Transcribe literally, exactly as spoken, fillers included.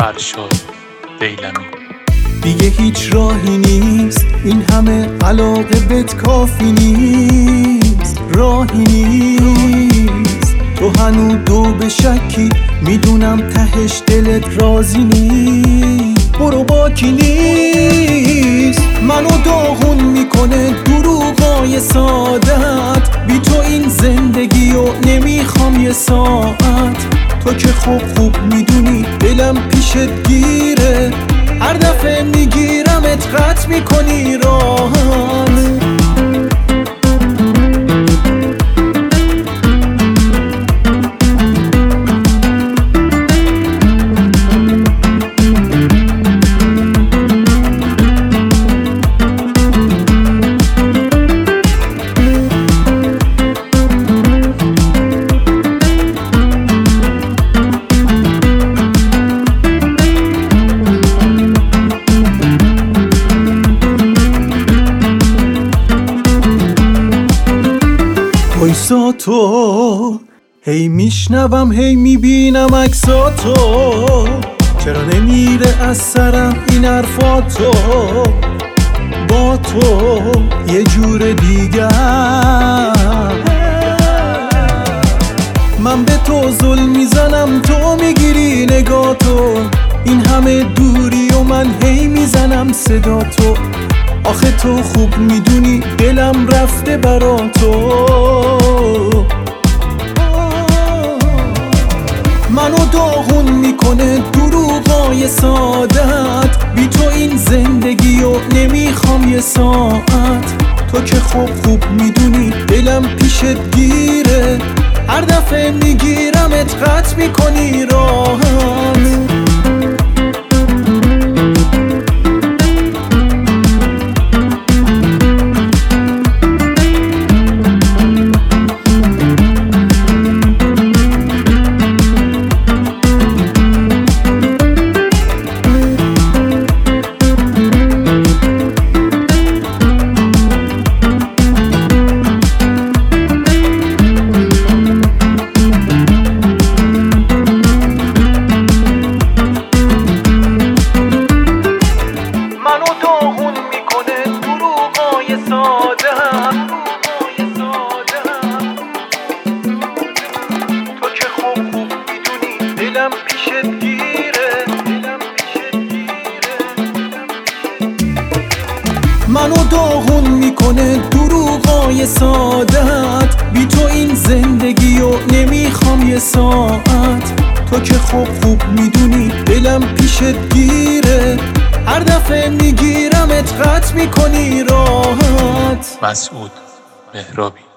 فرشاد دیلمی. دیگه هیچ راهی نیست، این همه علاقه بهت کافی نیست، راهی نیست. تو هنو دو به شکی، میدونم تهش دلت راضی نیست. برو باکی نیست، منو داغون میکنه دروغای سادت. بی تو این زندگی و نمیخوام یه ساعت. تو که خوب خوب میدونی دلم پیشت گیره، هر دفعه میگیرمت قطع میکنی راهت. وایساتو هی میشنوم هی میبینم عکساتو، چرا نمیره از سرم این حرفاتو؟ با تو یه جور دیگر، من به تو ظلم میزنم تو میگیری نگاتو. این همه دوری و من هی میزنم صدا تو. آخه تو خوب میدونی دلم رفته برا تو. منو داغون میکنه دروغای سادت. بی تو این زندگی و نمیخوام یه ساعت. تو که خوب خوب میدونی دلم پیشت گیره، هر دفعه میگیرمت قطع میکنی راهت. تو که خوب خوب میدونی دلم پیشت گیره، منو داغون میکنه دروغای سادت. بی تو این زندگی و نمیخوام یه ساعت. تو که خوب خوب میدونی دلم پیشت گیره، هر دفعه میگیرمت قطع میکنی راحت. مسعود مهرابی.